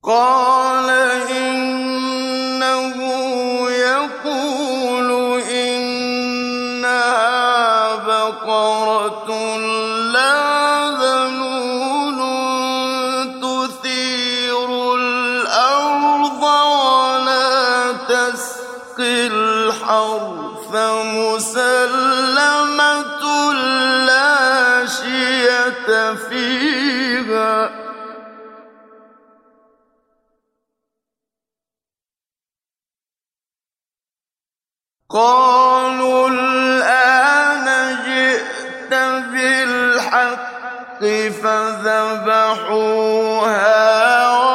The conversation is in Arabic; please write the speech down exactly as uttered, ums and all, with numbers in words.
قَالَ إِنَّهُ يَقُولُ إِنَّهَا بَقَرَةٌ لَّا ذَلُولٌ تُثِيرُ الْأَرْضَ وَلَا تَسْقِي الْحَرْثَ مُسَلَّمَةٌ لَّا شِيَةَ فِيهَا. قَالُوا الْآنَ جِئْتَ بِالْحَقِّ فَذَبَحُوهَا